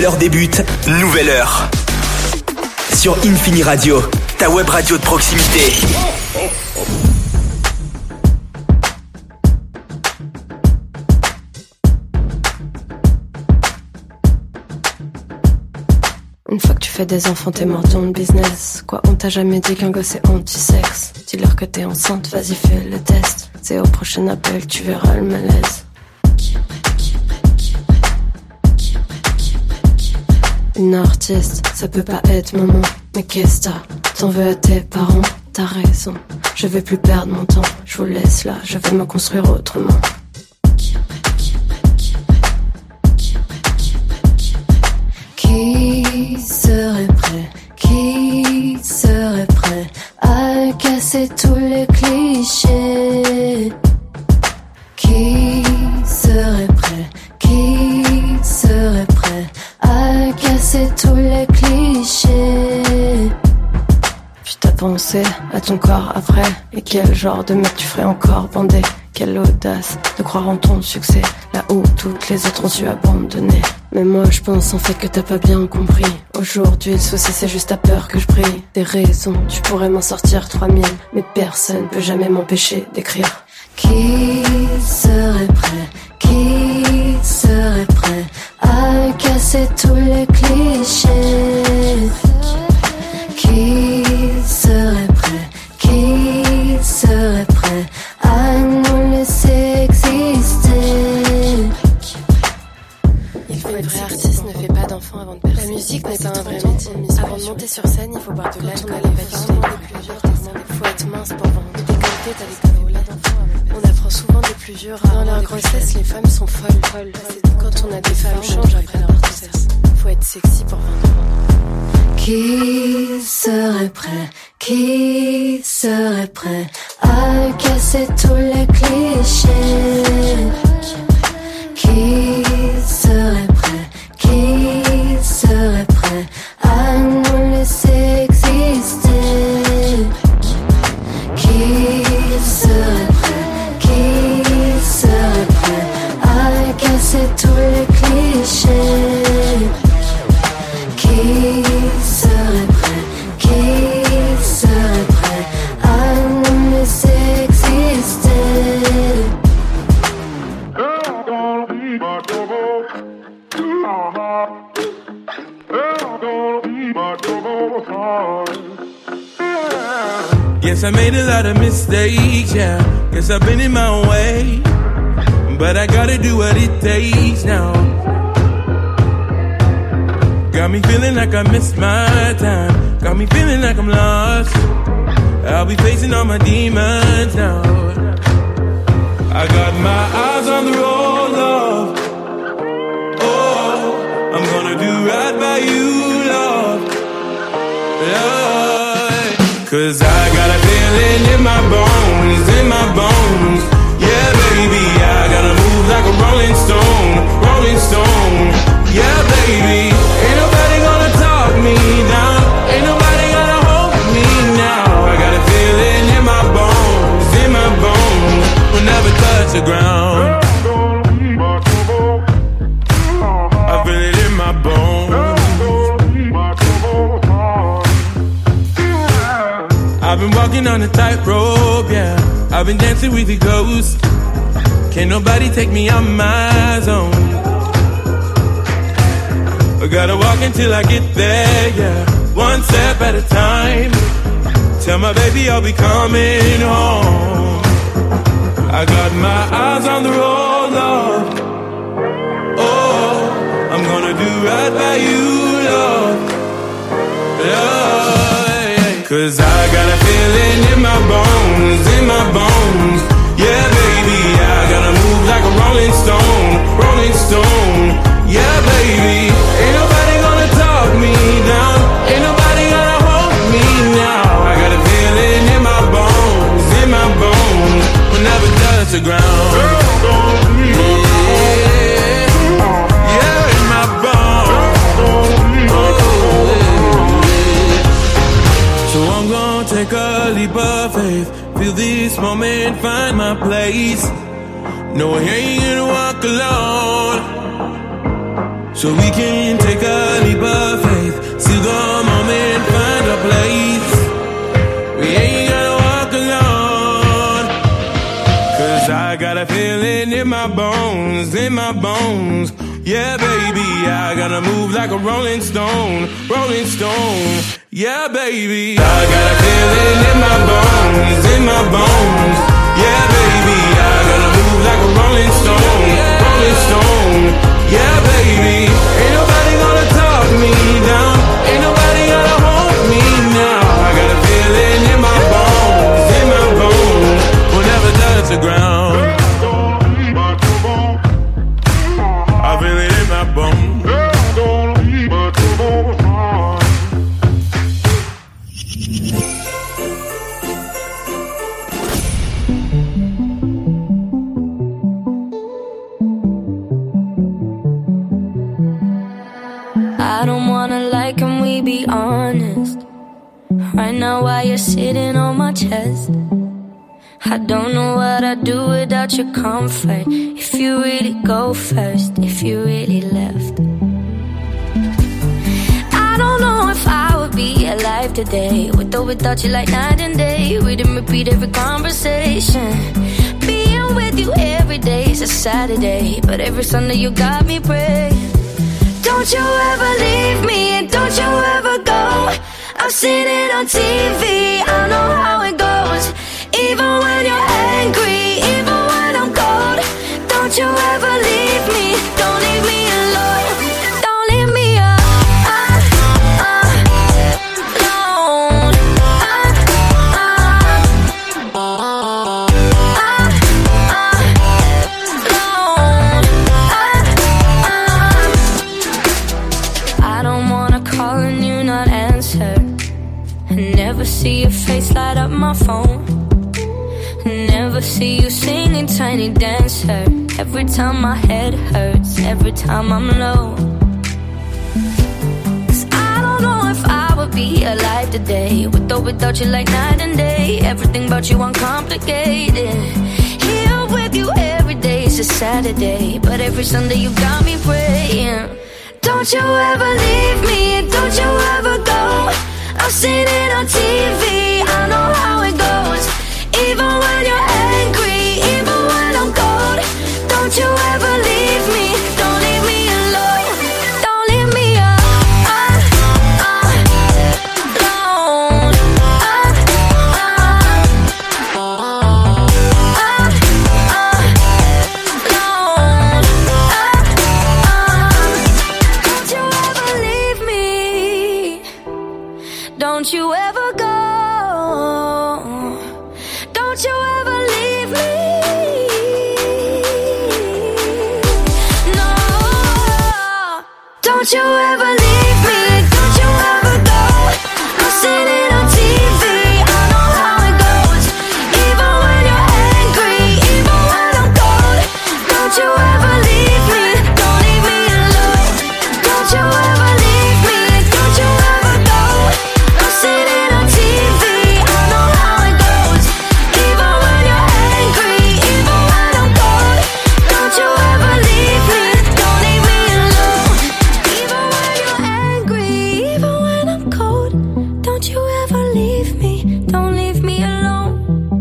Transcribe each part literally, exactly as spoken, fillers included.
nouvelle heure débute, nouvelle heure. Sur Infini Radio, ta web radio de proximité. Une fois que tu fais des enfants, t'es mort dans le business. Quoi, on t'a jamais dit qu'un gosse est anti-sexe. Dis-leur que t'es enceinte, vas-y fais le test. C'est au prochain appel, tu verras le malaise. Une artiste, ça peut pas être maman. Mais qu'est-ce t'as? T'en veux à tes parents? T'as raison, je vais plus perdre mon temps. Je vous laisse là, je vais me construire autrement. Qui serait prêt, qui serait prêt à casser tous les clichés? Qui serait prêt, qui serait prêt à casser tous les clichés? Puis t'as pensé à ton corps après? Et quel genre de mec tu ferais encore bander? Quelle audace de croire en ton succès, là où toutes les autres ont su abandonner. Mais moi je pense en fait que t'as pas bien compris. Aujourd'hui le souci c'est juste ta peur que je brille. Des raisons, tu pourrais m'en sortir trois mille, mais personne peut jamais m'empêcher d'écrire. Qui serait prêt, qui serait prêt à casser tous les clichés? Qui serait prêt, qui serait prêt à nous laisser exister? Il faut être vrai artiste, ne fait pas d'enfant avant de percer. La musique n'est pas un vrai métier. Avant de monter sur scène, il faut boire de l'alcool et il faut être mince pour vendre. Décolleté, t'as des canaux là d'enfants. On apprend souvent des plus durs. Dans leur grossesse, les femmes sont folles. folles. Quand on a des femmes change après leur grossesse. Faut être sexy pour vendre. Qui serait prêt, qui serait prêt à casser tous les clichés? Qui serait prêt, qui serait prêt à nous laisser exister? Qui serait prêt, qui serait prêt à casser tous les clichés? Qui serait prêt, qui serait prêt à nous laisser exister? Guess I made a lot of mistakes, yeah. Guess I've been in my own way, but I gotta do what it takes now. Got me feeling like I missed my time. Got me feeling like I'm lost. I'll be facing all my demons now. I got my eyes on the road, love. Oh, I'm gonna do right by you, love. Love. Cause I got a feeling in my bones, in my bones. Yeah, baby, I gotta move like a rolling stone, rolling stone. Yeah, baby, ain't nobody gonna talk me down. Ain't nobody gonna hold me now. I got a feeling in my bones, in my bones. We'll never touch the ground. I feel it in my bones. I've been walking on a tightrope, yeah. I've been dancing with the ghosts. Can't nobody take me out my zone. I gotta walk until I get there, yeah. One step at a time. Tell my baby I'll be coming home. I got my eyes on the road, love. Oh, I'm gonna do right by you, love. Love, yeah. Cause I got a feeling in my bones, in my bones. Yeah, baby, I gotta move like a rolling stone, rolling stone. Yeah, baby, ain't nobody gonna talk me down. Ain't nobody gonna hold me now. I got a feeling in my bones, in my bones. We'll never touch the ground. Yeah, yeah, in my bones. So I'm gonna take a leap of faith. Feel this moment, find my place. No, I ain't gonna walk alone. So we can take a in my bones, in my bones. Yeah, baby, I gotta move like a rolling stone, rolling stone. Yeah, baby, I got a feeling in my bones, in my bones. Yeah, baby, I gotta move like a rolling stone, rolling stone. Yeah, baby, ain't nobody gonna talk me down, ain't nobody gonna hold me now. I got a feeling in my bones, in my bones, will never touch the ground. I feel it in my bones. I don't wanna lie, can we be honest? Right now while you're sitting on my chest, I don't know what I'd do without your comfort. If you really go first, if you really left, I don't know if I would be alive today, with or without you like night and day. We didn't repeat every conversation. Being with you every day is a Saturday, but every Sunday you got me praying. Don't you ever leave me, and don't you ever go. I've seen it on T V, I know how it goes. Even when you're angry, even when I'm cold, don't you ever leave me, don't leave me alone. Don't leave me alone. I don't wanna call and you not answer, and never see your face light up my phone. Never see you singing Tiny Dancer. Every time my head hurts, every time I'm low. Cause I don't know if I would be alive today, with or without you like night and day. Everything about you uncomplicated. Here with you every day is a Saturday, but every Sunday you got me praying. Don't you ever leave me, don't you ever go. I've seen it on T V, I know how it goes. Even when you're angry, even when I'm cold, don't you ever leave me, don't leave me alone. Don't leave me alone. Don't you ever leave me, don't you ever go. Don't you ever leave me. No. Don't you ever leave me. Don't you ever go. I've seen it on T V, I know how it goes. Even when you're angry, even when I'm cold, don't you ever leave me, don't leave me alone. Don't you ever leave me, don't you ever go. I've seen it on T V, I know how it goes. Even when you're angry, even when I'm cold, don't you ever leave me, don't leave me alone. Even when you're angry, even when I'm cold, don't you ever leave me, don't leave me alone.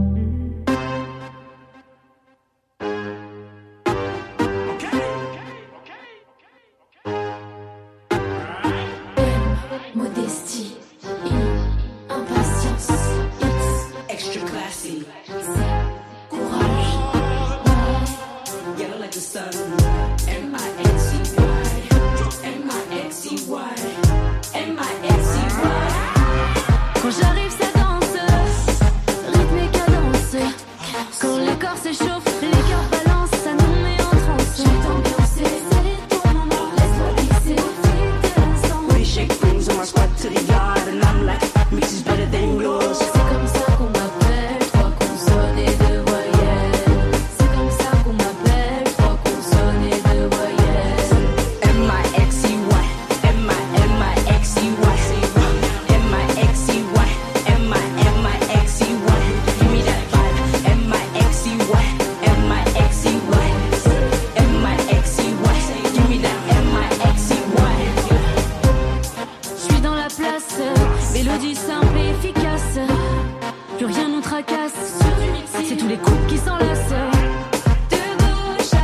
Modestie, impatience, X, extra classy, courage, yellow like the sun, M I X C Y, M I X C Y, M I X C Y. Quand j'arrive ça danse, rythme et cadence. Quand le corps s'échauffe, les cœurs balancent, ça nous met en transe. Je vais t'ambiancer, c'est ton moment, laisse-moi glisser au fil de l'instant. We shake things on my squad to the yard, and I'm like, mix is better than yours. C'est comme ça qu'on m'appelle, trois consonnes et deux voyelles. C'est comme ça qu'on m'appelle, trois consonnes et deux voyelles. M I X C Y, M I M I X C Y, M I X C Y, M I M I X C Y. Give me that vibe, M I X C Y, M I X C Y, M I X C Y. Give me that M I X C Y. Je suis dans la place, mélodie simple et efficace. Plus rien nous tracasse, c'est tous les coups qui s'enlacent. De gauche à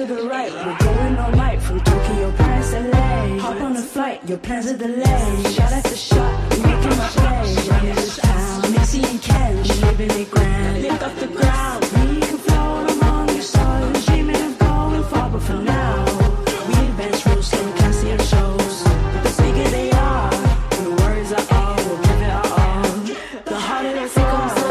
the right, we're going all night from Tokyo, Paris, L A. Hop on a flight, your plans are delayed. Shot after shot, we making my play. Running this town, Missy and Ken, we living it grand. Lift off the ground, we can float among the stars, dreaming of going far, but for now, we advance real slow, can't see our shows. But the bigger they are, the words are all, we'll give it our all. The harder they fall.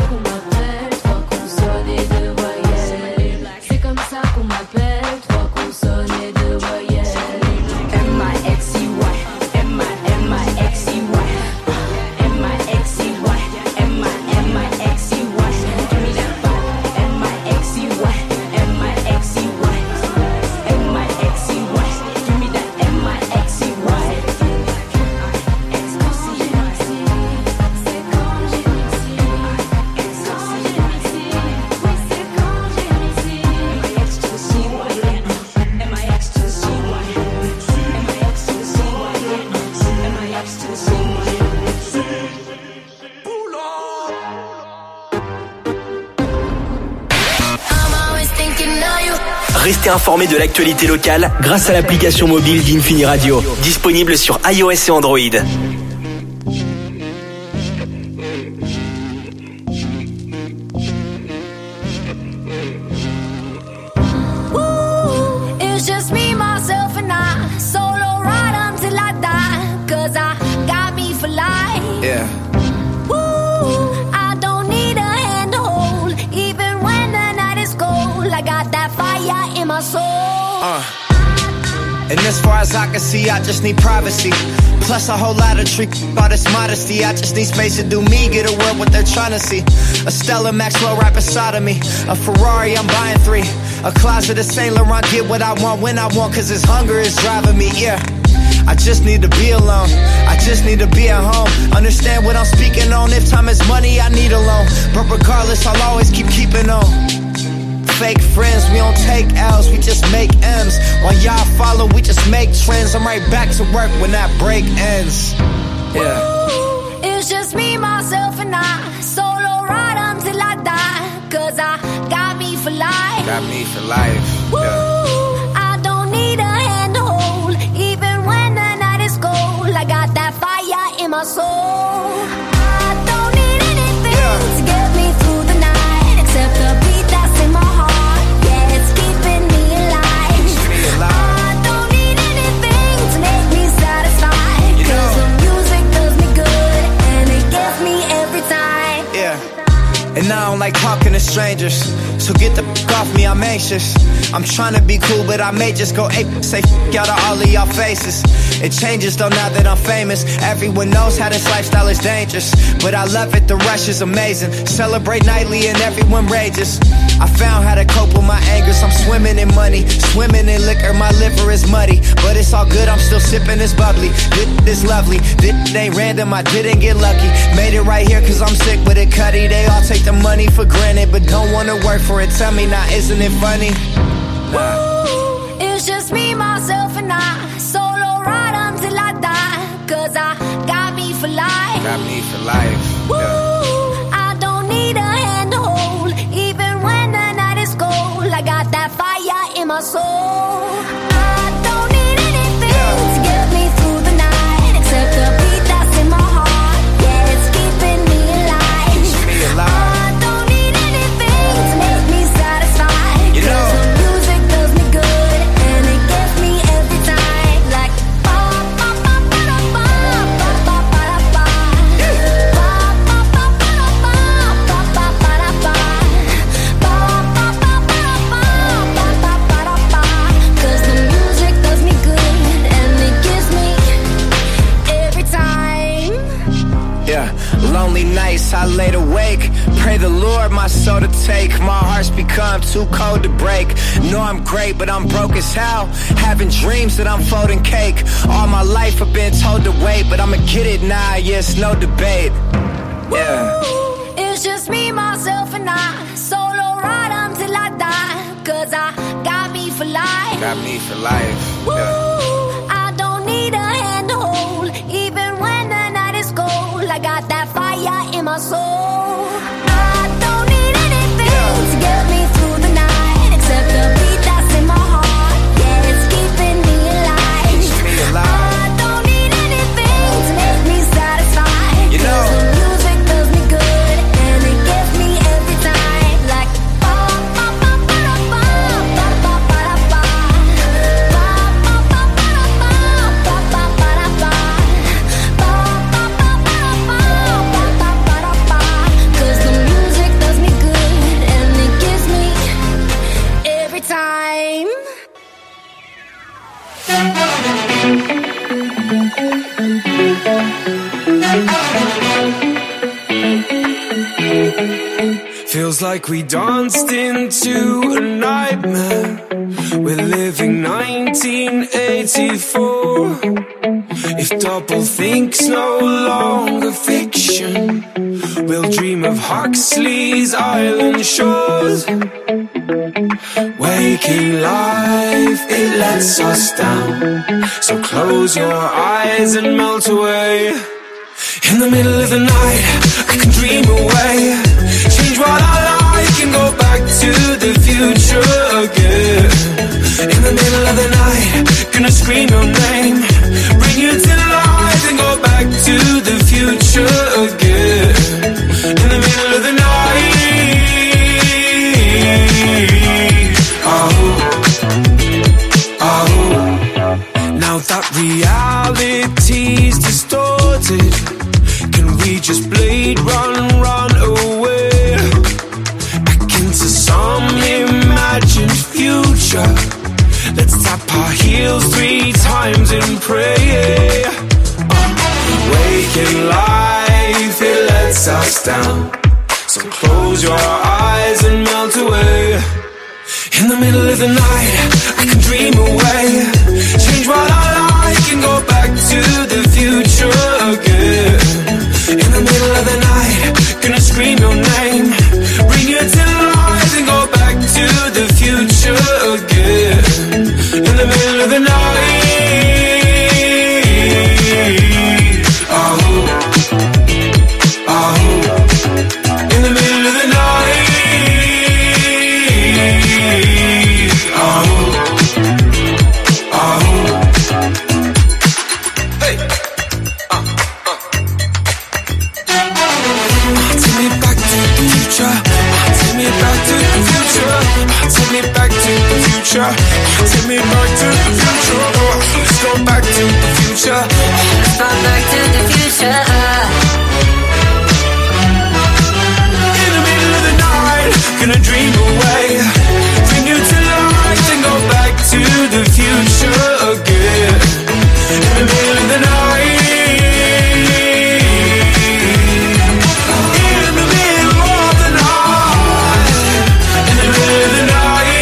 Restez informés de l'actualité locale grâce à l'application mobile d'Infini Radio, disponible sur iOS et Android. And as far as I can see, I just need privacy. Plus a whole lot of trick, all this modesty. I just need space to do me, get a world what they're trying to see. A Stella Maxwell right beside of me. A Ferrari, I'm buying three. A closet of Saint Laurent, get what I want when I want, cause this hunger is driving me, yeah. I just need to be alone, I just need to be at home. Understand what I'm speaking on, if time is money, I need a loan. But regardless, I'll always keep keeping on. Fake friends, we don't take L's, we just make M's. While y'all follow, we just make trends. I'm right back to work when that break ends. Yeah. Ooh, it's just me, myself, and I. Solo ride until I die. Cause I got me for life. Got me for life. Ooh, yeah. I don't need a hand to hold. Even when the night is cold, I got that fire in my soul. I don't need anything yeah. to get me through the night, except the beat that's in my heart. And I don't like talking to strangers, so get the f*** off me, I'm anxious. I'm trying to be cool, but I may just go ape, say f*** out of all of y'all faces. It changes though now that I'm famous. Everyone knows how this lifestyle is dangerous, but I love it, the rush is amazing. Celebrate nightly and everyone rages. I found how to cope with my angers. I'm swimming in money, swimming in liquor. My liver is muddy, but it's all good, I'm still sipping this bubbly. This is lovely, this ain't random, I didn't get lucky. Made it right here cause I'm sick with it, Cuddy. They all take the money for granted, but don't wanna work for it. Tell me now, isn't it funny? Nah. Ooh, it's just me, myself, and I. Solo ride until I die. Cause I got me for life. Got me for life. Ooh, yeah. I don't need a hand to hold. Even when the night is cold, I got that fire in my soul. I don't need anything yeah. to get me through the night, except the beat that's in my heart. Yeah, it's keeping me alive. Keep me alive. I don't need anything to make me satisfied. You know. Cause the music does me good, and it gets me every time. Like ba ba ba ba da ba ba ba ba da ba. Ba ba ba ba da ba ba ba ba da ba. Ba ba ba ba da ba ba ba ba da ba. Cause the music does me good, and it gives me every time. Yeah, lonely nights I laid awake. Pray the Lord my soul to take. My heart's become too cold to break. Know I'm great, but I'm broke as hell. Having dreams that I'm folding cake. All my life I've been told to wait, but I'ma get it now, yeah, it's no debate. Yeah. Ooh, it's just me, myself, and I. Solo ride until I die. Cause I got me for life. Got me for life. Ooh, Yeah. I don't need a hand to hold. Even when the night is cold, I got that fire in my soul. I don't need anything Yeah. to get me through the night, except the beat that's in my heart. Feels like we danced into a nightmare. We're living nineteen eighty-four. If doublethink no longer fiction, we'll dream of Huxley's island shores. Waking life, it lets us down. So close your eyes and melt away. In the middle of the night, I can dream away. Change what I like and go back to the future again. In the middle of the night, gonna scream your name. Bring you to life and go back to the future again. In the middle of the night. Oh, oh. Now that reality's distorted, can we just blade run, run away back into some imagined future? Let's tap our heels three times and pray. uh, Waking life, it lets us down. So close your eyes and melt away. In the middle of the night, I can dream away. Change what I like and go back to the future again. In the middle of the night, gonna scream your name. Bring you to life and go back to the future again. In the middle of the night. Oh, oh. In the middle of the night. Take me back to the future. Take me back to the future. Let's go back to the future. Let's go back to the future. In the middle of the night, gonna dream away. Bring you to life and go back to the future again. In the middle of the night. In the middle of the night. In the middle of the night.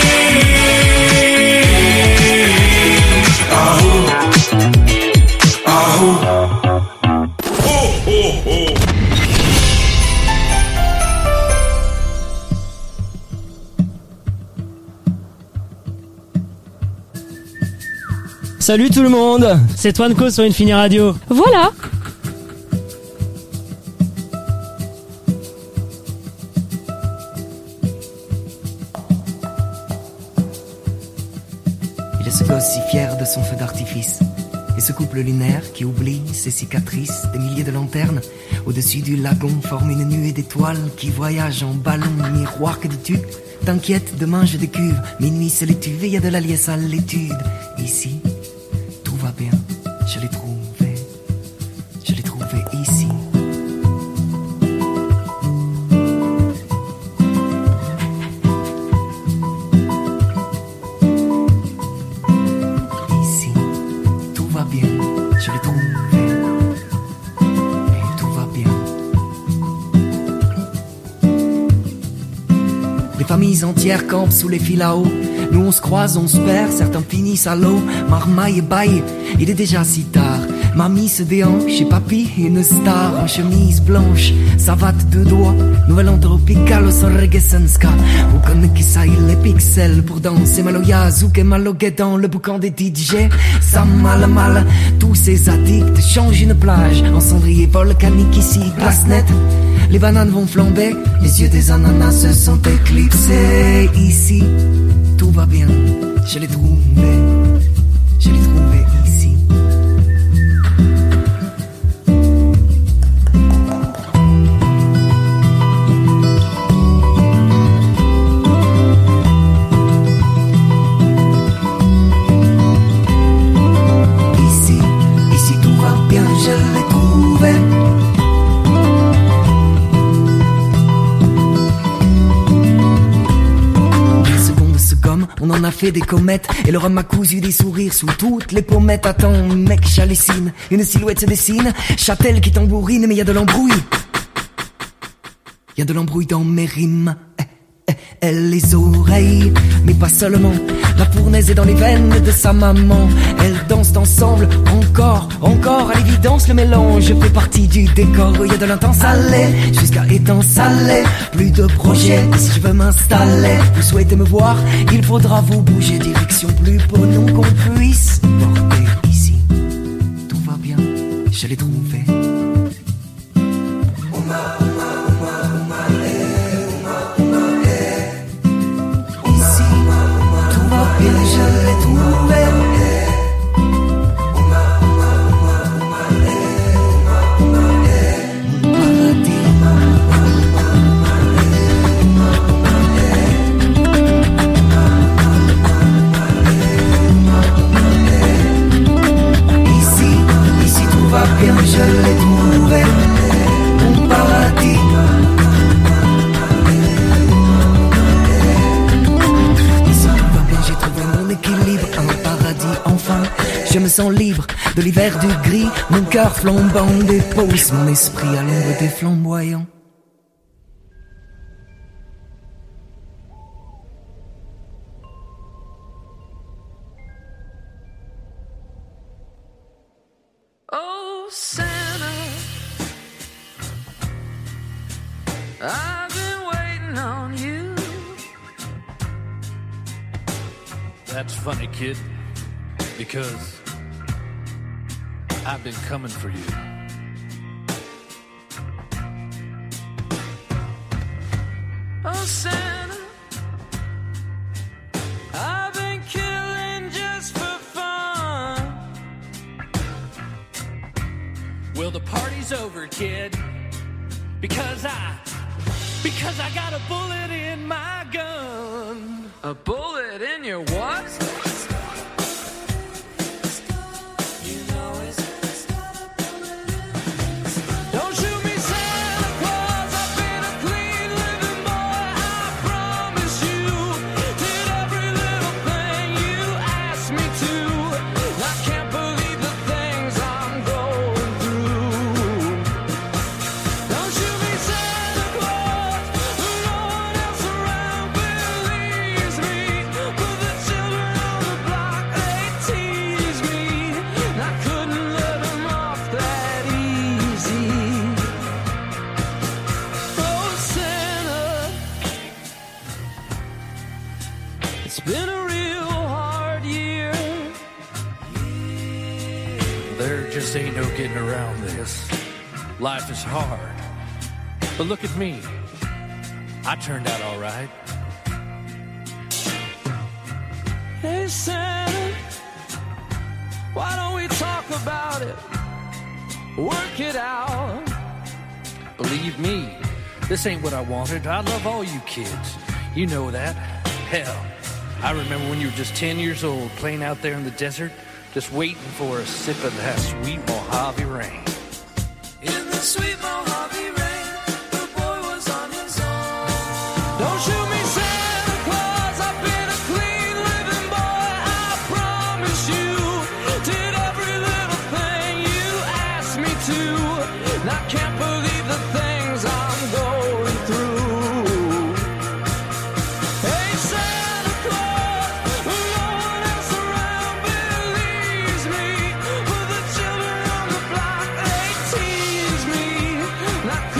Salut tout le monde, c'est Twanco sur Infini Radio. Voilà. Il est ce gosse si fier de son feu d'artifice. Et ce couple lunaire qui oublie ses cicatrices. Des milliers de lanternes au-dessus du lagon forment une nuée d'étoiles qui voyagent en ballon. Miroir, que dis-tu? T'inquiète, demain j'ai des cuves. Minuit c'est l'étuve et y a de la liesse à l'étude. Ici, tout va bien, je l'ai trouvé. Je l'ai trouvé ici. Ici, tout va bien, je l'ai trouvé. Et tout va bien. Les familles entières campent sous les fils à eau. Nous on se croise, on se perd, certains finissent à l'eau. Marmaille et baille, il est déjà si tard. Mamie se déhanche et papy une star en chemise blanche, savate de doigts. Nouvelle tropicale au Sorregesenska. Vous connaissez qui ça, il les pixels pour danser. Maloya, zouk et maloguet dans le boucan des D J. Ça mal mal, tous ces addicts changent une plage en cendrier volcanique ici, place nette. Les bananes vont flamber, les yeux des ananas se sont éclipsés. Ici, tout va bien, je l'ai trouvé, je l'ai trouvé ici. Ici, ici tout va bien, je l'ai trouvé. On en a fait des comètes et le rhum a cousu des sourires sous toutes les pommettes. Attends, mec, j'hallucine, une silhouette se dessine, Châtel qui tambourine, mais y a de l'embrouille. Y a de l'embrouille dans mes rimes. Eh, eh, elle les oreilles, mais pas seulement. La fournaise est dans les veines de sa maman. Elles dansent ensemble, encore, encore. À l'évidence, le mélange fait partie du décor. Y a de l'intense aller, jusqu'à étant salé. Plus de projets, si je veux m'installer. Vous souhaitez me voir, il faudra vous bouger. Direction plus pour nous qu'on puisse porter ici. Tout va bien, je l'ai trouvé. Je l'ai trouvé. Ici, ici tout va bien, je l'ai trouvé. Mon paradis. Équilibre, un paradis enfin. Je me sens libre de l'hiver du gris. Mon cœur flambant dépose mon esprit à l'ombre des flamboyants. Oh Santa, I've been waiting on you. That's funny, kid, because I've been coming for you. Oh Santa, I've been killing just for fun. Well, the party's over, kid, because I, because I got a bullet in my gun. A bullet in your what? Don't shoot me, Santa Claus. I've been a clean living boy. I promise you. Did every little thing you asked me to. I can't believe the things I'm going through. Don't shoot me, Santa Claus. No one else around believes me. But the children on the block, they tease me. And I couldn't let them off that easy. Oh, Santa, it's been a real hard year. There just ain't no getting around this. Life is hard. But look at me. I turned out all right. Hey, Santa, why don't we talk about it? Work it out. Believe me, this ain't what I wanted. I love all you kids. You know that. Hell, I remember when you were just ten years old, playing out there in the desert, just waiting for a sip of that sweet Mojave rain. In the sweet Mojave rain, the boy was on his own. Don't shoot me, Santa Claus. I've been a clean living boy. I promise you. Did every little thing you asked me to. And I can't believe the things I'm going through. Hey, Santa Claus, no one else around believes me. But the children on the block, they tease me. And I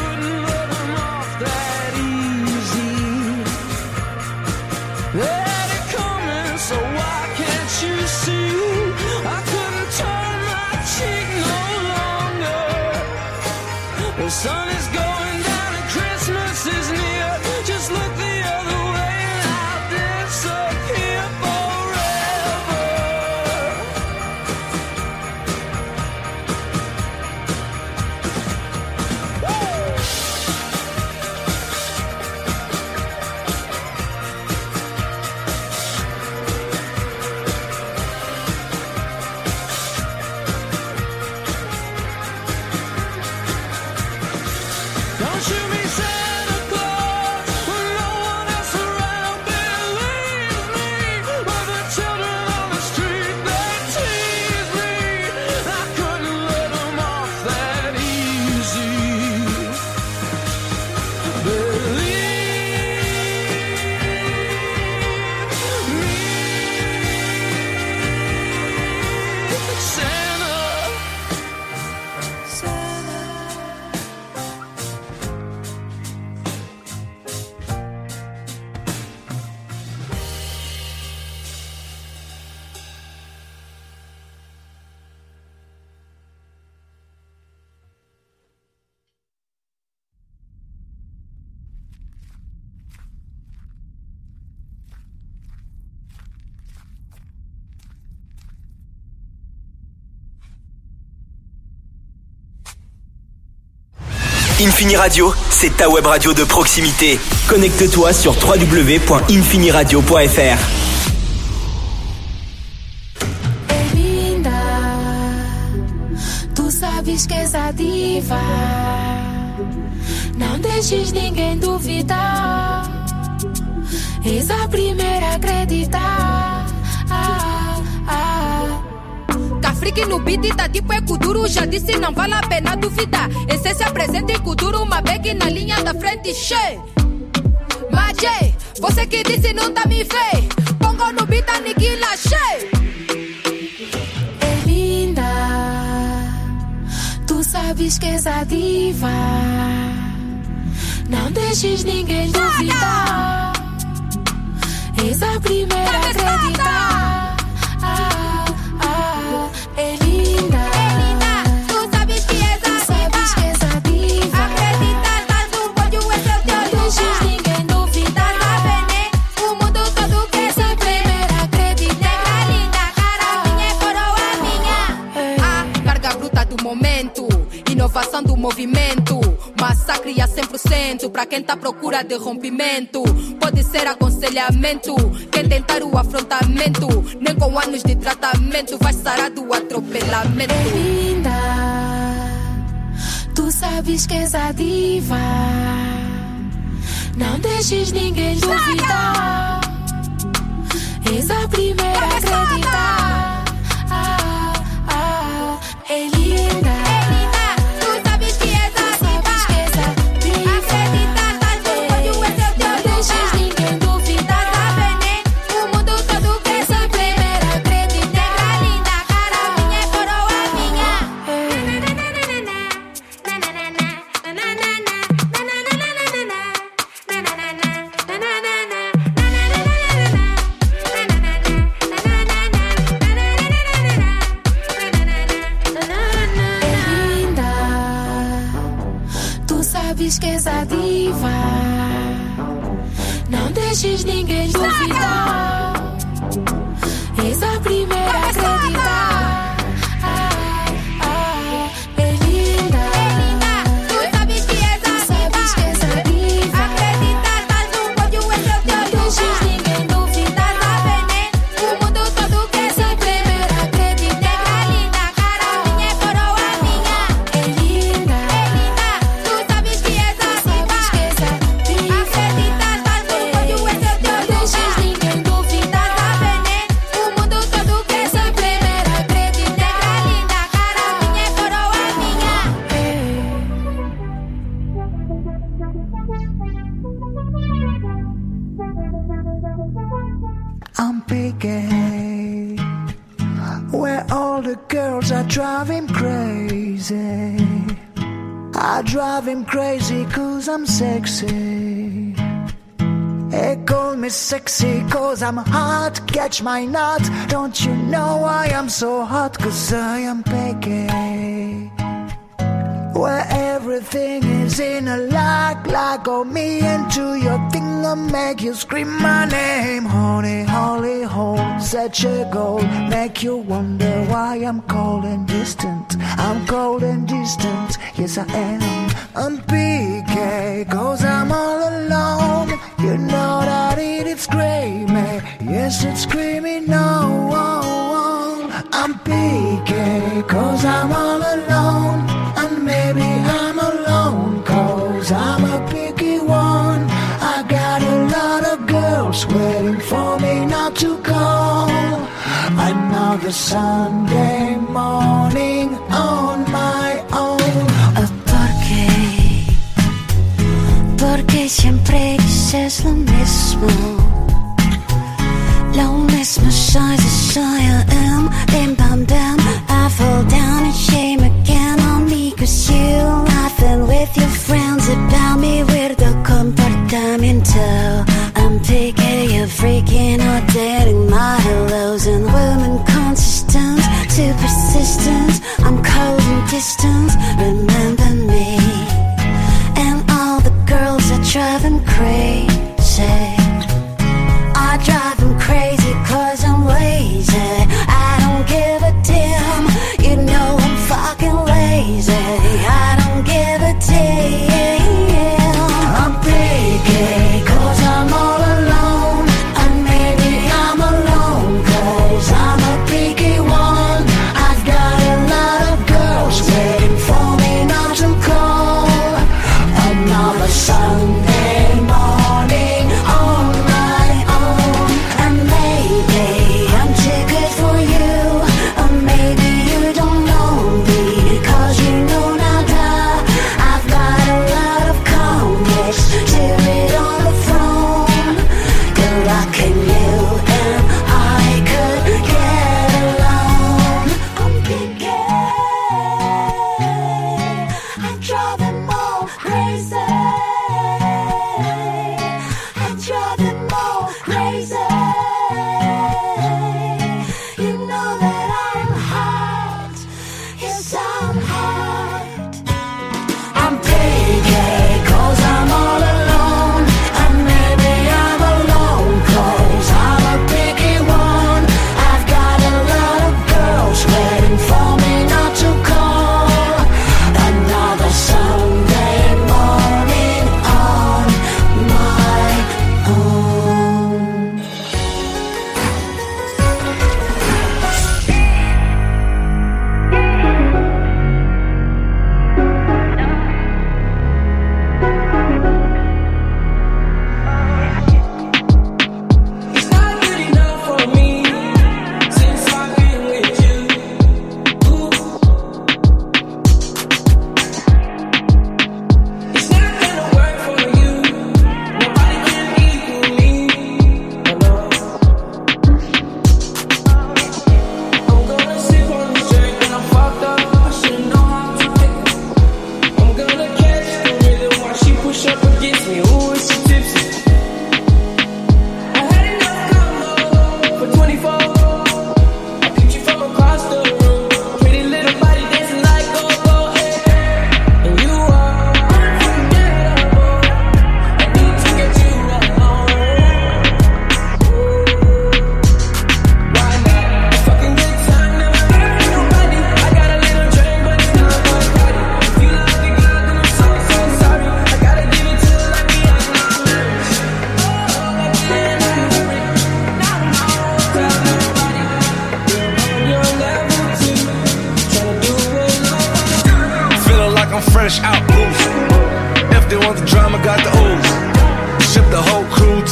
Infini Radio, c'est ta web radio de proximité. Connecte-toi sur w w w point infiniradio point f r. É linda, tu sabes que és a diva. Não deixes ninguém duvidar. És a primeira a acreditar. Ah, ah. Cafrique no beat tá tipo é Kuduro. Já disse não vale a pena duvidar. Essência presente em Kuduro. Uma bag na linha da frente cheia. Majé, você que disse não tá me vê. Pongo no beat aniquila cheia. É linda, tu sabes que és a diva. Não deixes ninguém duvidar. És a primeira a acreditar. Ah, ah, é linda. É linda, tu sabes que és a Sabes que és a diva. Acredita, estás no pódio, esse é o teu Não deixes lugar. ninguém duvidar. Tá vendo? O mundo todo quer És a saber. primeira a acreditar. Negra linda, cara minha é coroa minha. A carga bruta do momento, inovação do movimento. Massacre a cem por cento pra quem tá à procura de rompimento. Pode ser aconselhamento, quem tentar o afrontamento. Nem com anos de tratamento vai sarar do atropelamento. É linda, tu sabes que és a diva. Não deixes ninguém duvidar. És a primeira a acreditar. Ah, ah, é linda. É linda, tu sabes que és a Sabes que és a diva. Acredita, estás no pódio, esse é o teu Não deixes lugar. ninguém duvidar. Tá vendo? O mundo todo quer És a saber. primeira a acreditar. Negra linda, cara minha é coroa minha. É linda, tu sabes que és a diva. Não deixes ninguém duvidar. És a primeira a acreditar. Ah, ah, é linda. É linda, tu sabes que és a Sabes que és a diva. Acredita, estás no pódio, esse é o teu Não deixes lugar. ninguém duvidar. Tá vendo? O mundo todo quer És a saber. primeira a acreditar. Negra linda, cara minha é coroa minha. É linda, É linda, tu sabes que és a sabes que és a diva. Acredita, estás no pódio, esse é o teu Não deixes lugar. ninguém duvidar. Tá vendo? O mundo todo quer És a saber. primeira a acreditar. Negra linda, cara minha é coroa minha. I'm picky, where all the girls are driving crazy. I drive him crazy cause I'm sexy. They call me sexy cause I'm hot, catch my nut. Don't you know why I'm so hot? Cause I am picky, where everything is in a lock, lock on me into your thing and make you scream my name. Honey, holy hole, such a goal, make you wonder why I'm cold and distant. I'm cold and distant, yes I am. I'm P K, cause I'm all alone. You know that it is screaming, yes it's screaming no. I'm P K, cause I'm all alone. And maybe I'm alone, cause I'm a picky one. I got a lot of girls waiting for me not to call. Another Sunday morning on my own. ¿Por qué? Porque siempre dices lo mismo. Lo mismo soy, soy I am. Bim bam bam, I fall down in shame again on me. Cause you laughing with your friends about me. Weirdo comportamiento. I'm picking, you're freaking out, dating my hellos and women consistent to persistence. I'm cold and distant, remember me. And all the girls are driving crazy. I drive them crazy cause I'm lazy. I don't give a damn, you know I'm fucking lazy. I don't give a damn.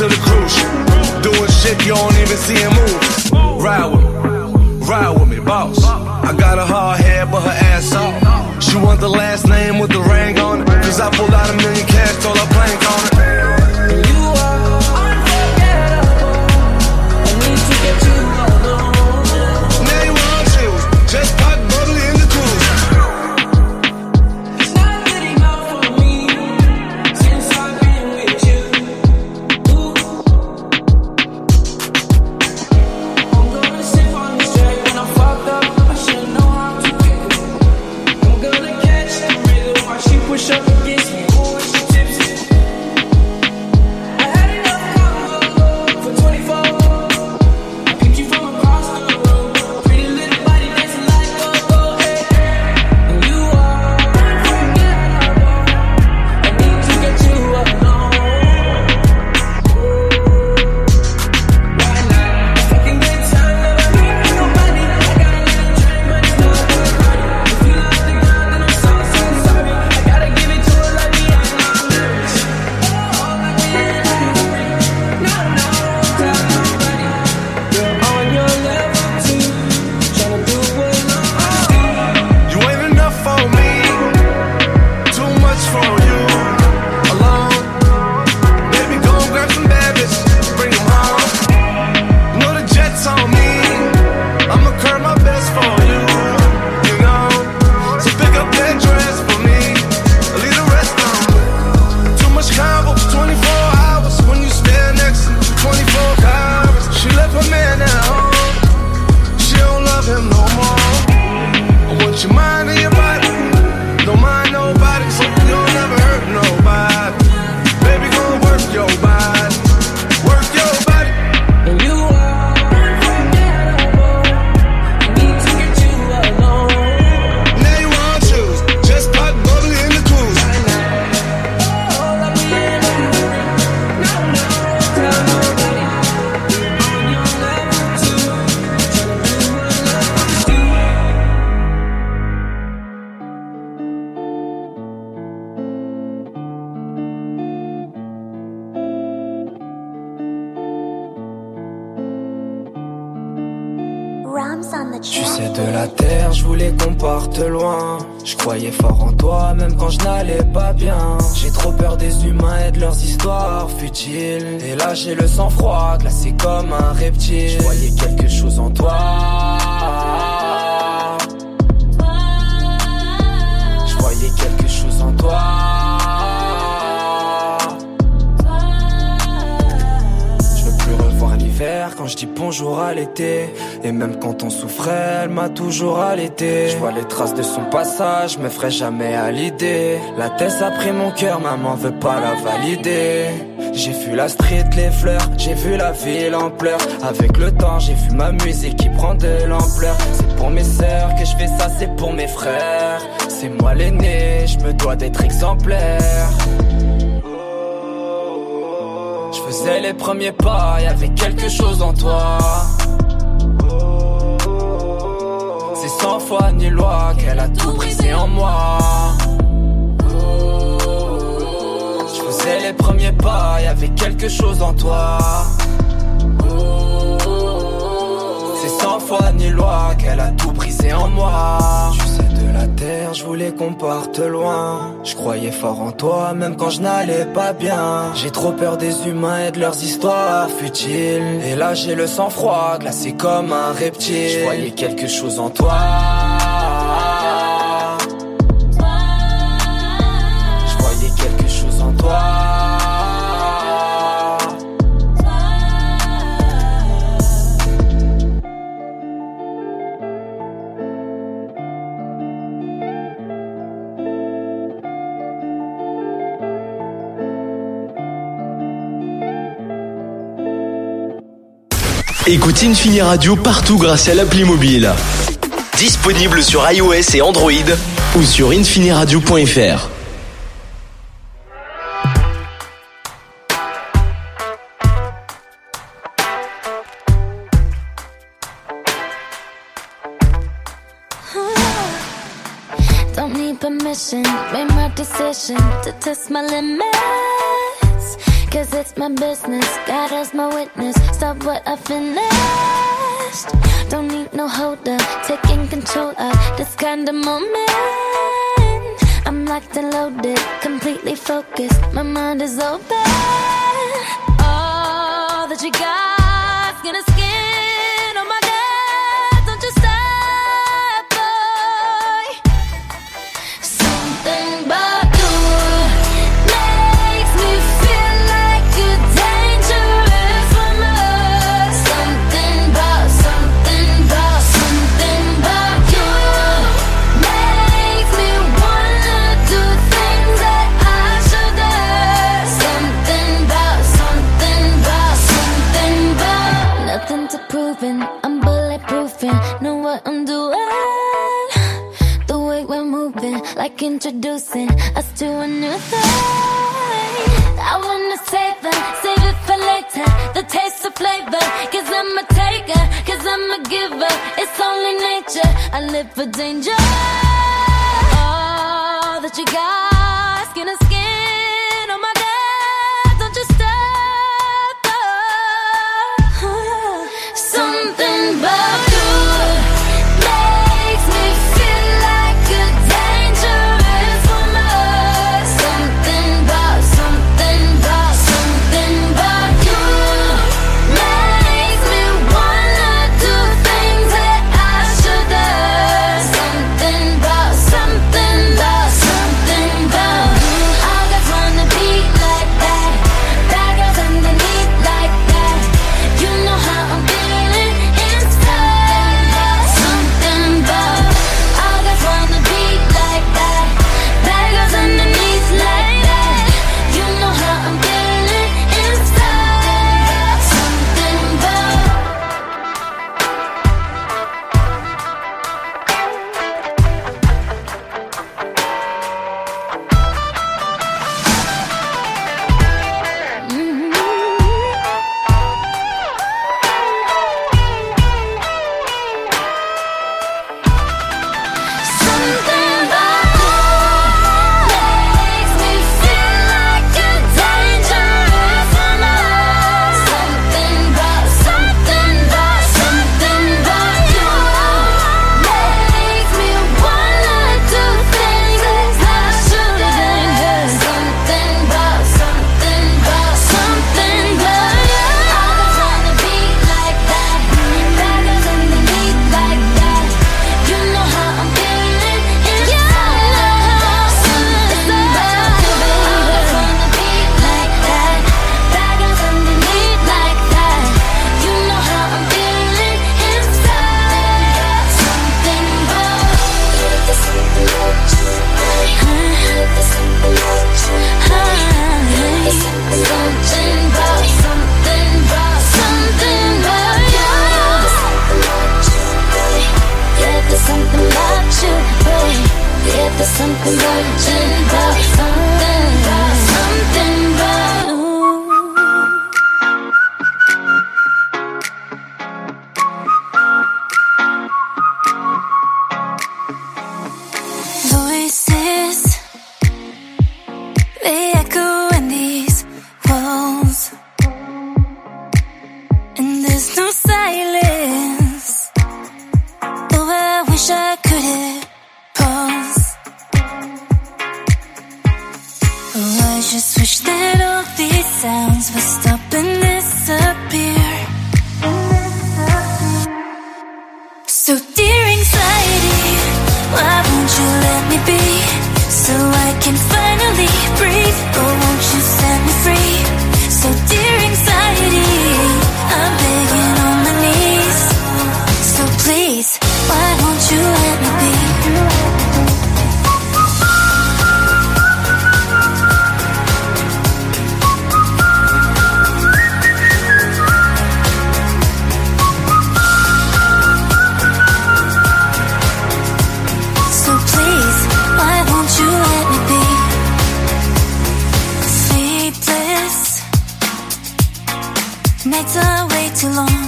to the cruise ship. Doing shit you don't even see him move. Ride with me, ride with me, boss. I got a hard head, but her ass off. She want the last name with the ring on it. Cause I pulled out a million cash, told her plank on it. You are unforgettable. I need to get you alone. Now you want you, just pop bubbly in the cruise. It's not good enough for me since I've been with you. Ooh. I'm gonna sip on this track when I'm fucked up. I should know how to pick it. I'm gonna catch the rhythm while she push up against me. Ooh, she tipsy. I had enough combo for twenty-four. I picked you from across the road. Pretty little body dancing like go go hey. And you are unforgettable. I need to get you alone. Right now, if I can get time, never need nobody. I got a little dream, but it's not good money. If you love the girl, then I'm so so sorry. I gotta give it to her like me, I'm not lyrics. Oh, like me, I'm not lyrics. No, no, tell nobody. You're on your level too, tryna do what I'm doing. You ain't enough for me, too much for you. Alone, baby, go and grab some bad bitches, bring them home. You know the jet's on me, I'ma curb my best for you. You know, so pick up that dress for me, leave the rest on. Too much combo, twenty-four hours when you stand next to me, twenty-four hours. She left her man at home, she don't love him no more. I want your mind and your body. Don't mind nobody, so you'll never hurt nobody. Baby, go and work your body. Work your body. And you are unforgettable. I need to get you alone. Now you want choose. Just pop bubbly in the cruise. Oh, like me and I'm no, no, tell nobody. On your level too, tryna do what I'm doing. Rams on the Tu track. sais de la terre, je voulais qu'on parte loin. Je croyais fort en toi, même quand je n'allais pas bien. J'ai trop peur des humains et de leurs histoires futiles. Et là j'ai le sang froid, glacé comme un reptile. Je voyais quelque chose en toi. Je voyais quelque chose en toi. Je veux plus revoir l'hiver quand je dis bonjour à l'été. Et même quand on souffrait, elle m'a toujours allaité. Je vois les traces de son passage, me ferai jamais à l'idée. La tête a pris mon cœur, maman veut pas la valider. J'ai vu la street, les fleurs, j'ai vu la ville en pleurs. Avec le temps, j'ai vu ma musique qui prend de l'ampleur. C'est pour mes sœurs que je fais ça, c'est pour mes frères. C'est moi l'aîné, je me dois d'être exemplaire. Je faisais les premiers pas, y'avait quelque chose en toi. C'est cent fois ni loi qu'elle a tout brisé en moi. Je faisais les premiers pas, y'avait quelque chose en toi. C'est cent fois ni loi qu'elle a tout brisé en moi. Tu sais de la terre, je voulais qu'on parte loin. Je croyais fort en toi, même quand je n'allais pas bien. J'ai trop peur des humains et de leurs histoires futiles. Et là j'ai le sang froid, glacé comme un reptile. Je voyais quelque chose en toi. Je voyais quelque chose en toi. Écoute Infini Radio partout grâce à l'appli mobile. Disponible sur iOS et Android ou sur infiniradio point f r. Don't need permission, made my decision to test my limits. Cause it's my business, God as my witness. Stop what I finished. Don't need no holder, taking control of this kind of moment. I'm locked and loaded, completely focused. My mind is open. All that you got, skin to skin. Oh my God, don't you stop, boy. Something about you makes me feel like you're dangerous for me. Something about, something about, something about you makes me wanna do things that I shouldn't. Something about, something about, something about. Nothing to proving, I'm bulletproofing. Know what I'm doing. The way we're moving, like introducing us to a new thing. I wanna save it, save it for later. The taste of flavor, cause I'm a taker, cause I'm a giver. It's only nature, I live for danger. All that you got, skin to skin. Oh my God, don't you stop, oh. Something about you makes me feel like you're dangerous for me. Something about, something about, something about you makes me wanna do things that I shouldn't. Something about, something about, something about you. All guys wanna be like that. Bad girls underneath like that. You know how I'm feeling inside. Something about, all guys wanna be like that. Bad girls underneath like that. You know how I'm feeling inside. Something about. Something about you makes me feel like you're dangerous for me. Something about, something about, something about you makes me wanna do things that I shouldn't. Something about, something about, something about you. All guys wanna be like that. Bad girls underneath like that. You know how I'm feeling inside. Something about you, baby. All guys wanna be like that. Bad girls underneath like that. You know how I'm feeling inside. Something about. There's something about you, baby. There's something about you, baby. Something about, something about, something about you. Yeah, there's something about you, baby. Yeah, there's something about you, about something about, something about you. Voices, they echo in these walls, and there's no silence. Oh, I wish I could hit pause. Oh, I just wish that all these sounds would stop and disappear. So dear anxiety, why won't you let me be? So I can finally breathe. Oh, won't you set me free? So dear anxiety, I'm begging on my knees. So please, why won't you let me be? So please, why won't you let me be? Sleepless nights are way too long.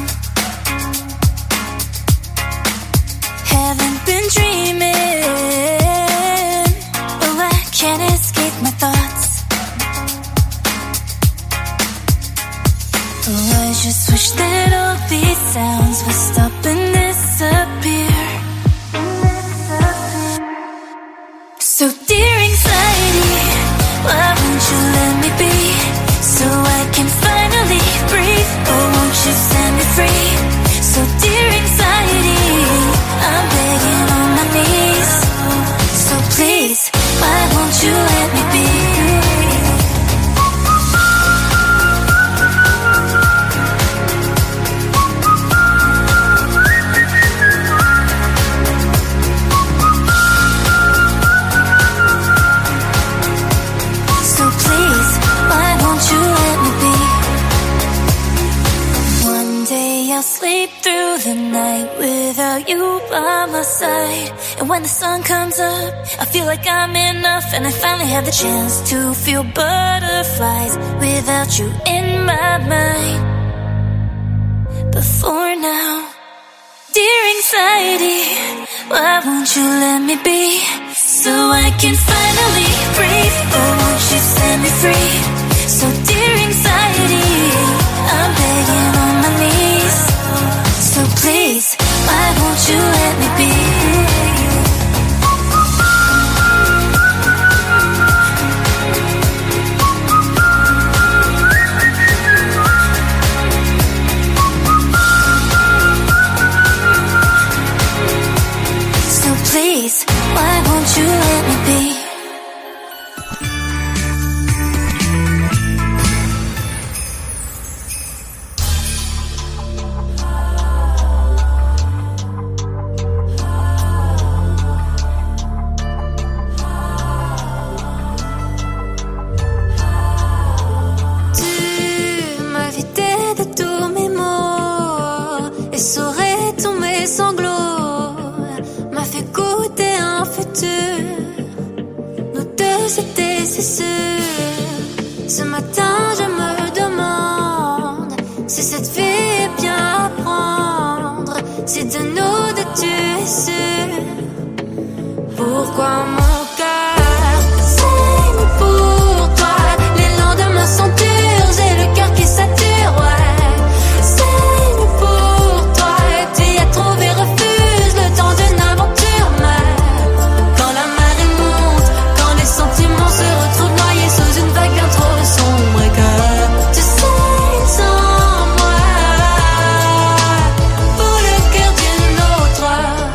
Haven't been dreaming. Oh, I can't escape my thoughts. Oh, I just wish that all these sounds would stop and disappear. So dear anxiety, why won't you let me be, so I can finally breathe? Oh, won't you set me free? So dear anxiety, I'm begging on my knees. So please, why won't you let me be? So please, why won't you let me be? One day I'll sleep through the night without you by my side. And when the sun comes up, I feel like I'm enough, and I finally have the chance to feel butterflies without you in my mind. But for now, dear anxiety, why won't you let me be, so I can finally breathe? Oh, won't you set me free? So dear anxiety, I'm begging on my knees. So please, why won't you let me be? So please, why won't you let me be? Tu m'as vidé de tous mes mots, et saurais tous mes sanglots, m'a fait goûter un futur. Nous deux c'était c'est sûr. Ce matin je me demande si cette vie est bien à prendre, si de nous deux tu es sûr. Pourquoi mon cœur saigne pour toi? Les lendemains sont durs, j'ai le cœur qui sature, ouais. Saigne pour toi, tu y as trouvé refuge, le temps d'une aventure, mais quand la marée monte, quand les sentiments se retrouvent noyés sous une vague bien trop sombre, et que tu saignes sans moi, pour le cœur d'une autre.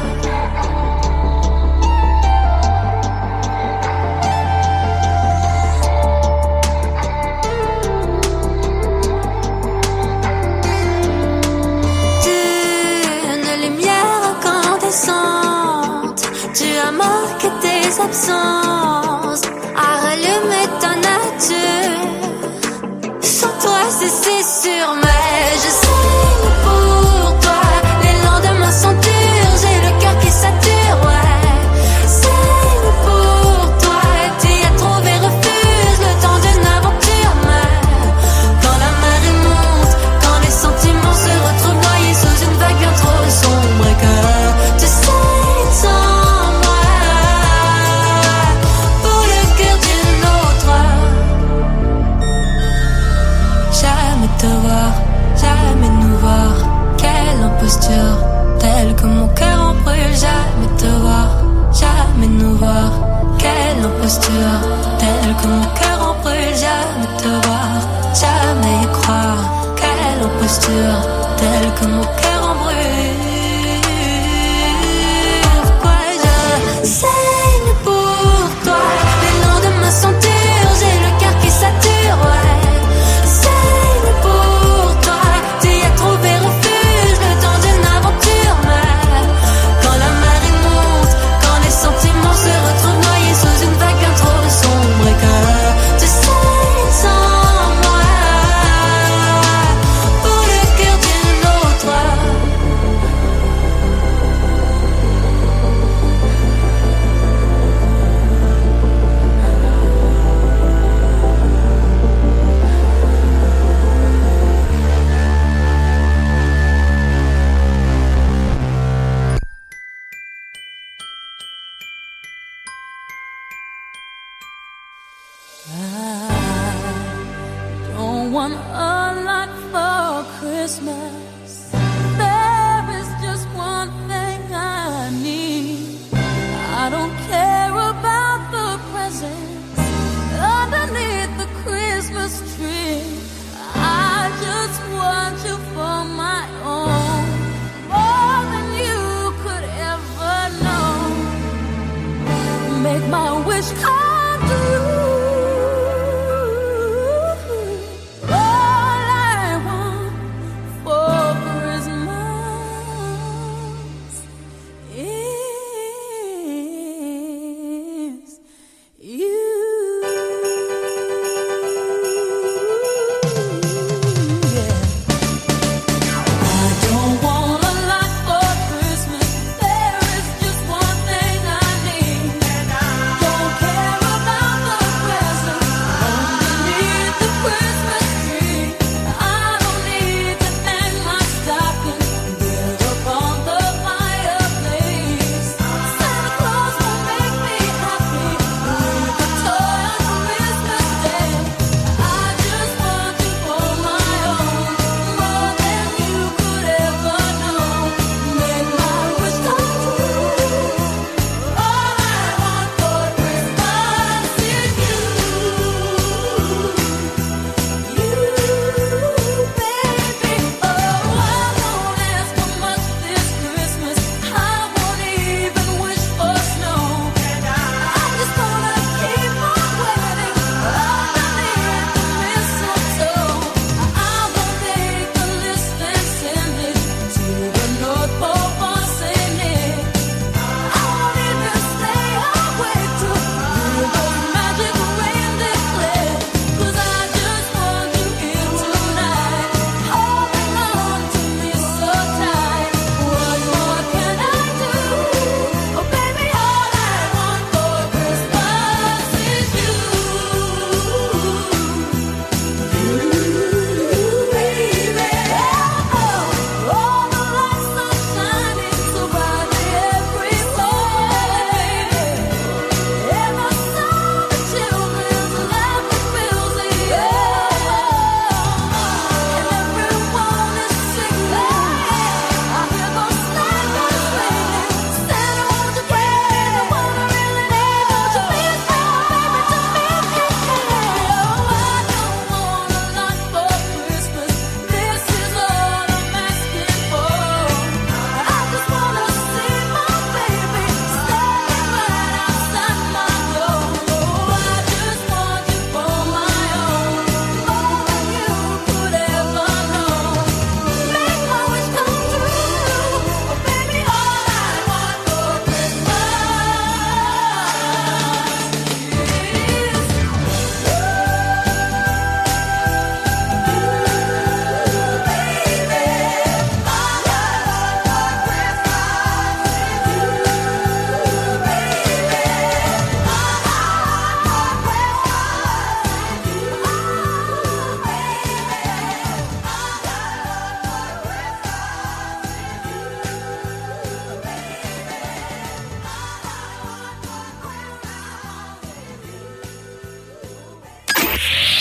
D'une lumière incandescente, tu as marqué tes absences, à rallumer ta nature. Sans toi c'est si sûr, mais je saigne pour toi. Les lendemains sont durs, j'ai le cœur qui sature, ouais. Saigne pour toi, tu y as trouvé refuge, le temps d'une aventure, mais quand la marée monte, quand les sentiments se retrouvent noyés sous une vague bien trop sombre, et que tu saignes sans moi, pour le cœur d'une autre. Jamais te voir, jamais nous voir, quelle imposture, telle que mon cœur en brûle. Jamais te voir, jamais nous voir, quelle imposture, telle que mon cœur en brûle. Jamais te voir, jamais y croire, quelle imposture, telle que mon cœur en brûle. Pourquoi je saigne pour toi? Les lendemains sont durs, j'ai le cœur qui sature, ouais. Saigne pour toi, tu y as trouvé refuge, le temps d'une aventure, mais quand la marée monte, quand les sentiments se retrouvent noyés sous une vague bien trop sombre, et que tu saignes sans moi, pour le cœur d'une autre.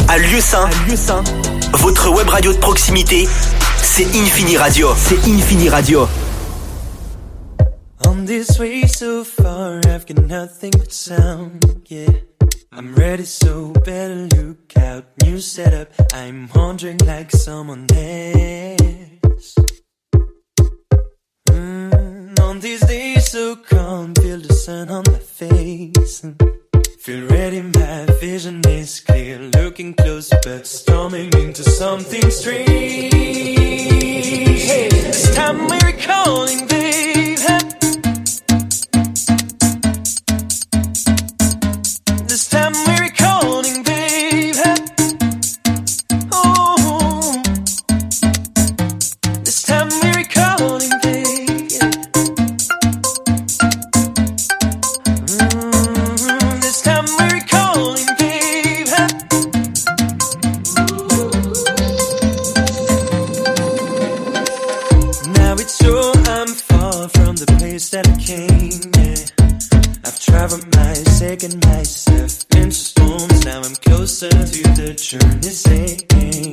à Lieu-Saint, votre web radio de proximité, c'est Infini Radio. C'est Infini Radio. On this way so far, I've got nothing but sound, yeah. I'm ready, so better look out. New setup, I'm wandering like someone else. Mm, on these days so calm, feel the sun on my face. Feel ready, my vision is clear. Looking close, but storming into something strange. Hey, this time we're recalling, babe. This time we're recalling, babe. Oh, this time we're recalling, babe. Mm, this time we're recalling, babe. Now it's so I'm far from the place that I came, yeah. I've traveled my second myself into storms. Now I'm closer to the journey's end.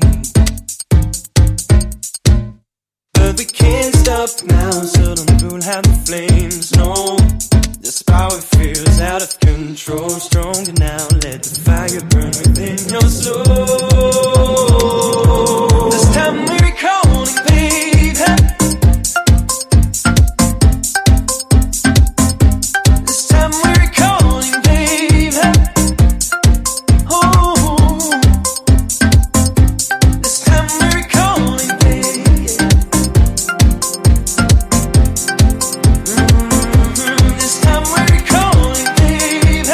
But we can't stop now, so don't rule out the flames, no. This power feels out of control. Stronger now, let the fire burn within your soul. This time we're recalling, babe. This time we're recalling, babe. Oh, this time we're recalling, babe. Mm-hmm. This time we're recalling, babe.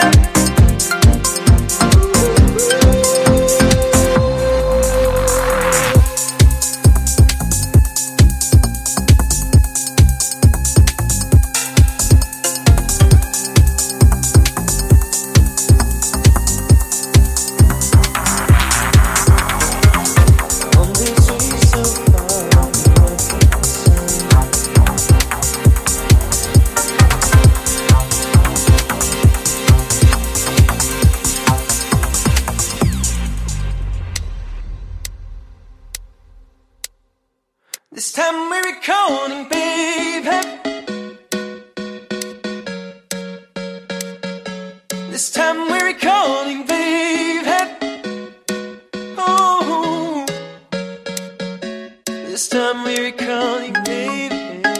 This time we're recalling, baby. This time we're recalling, baby. Oh, this time we're recalling, baby.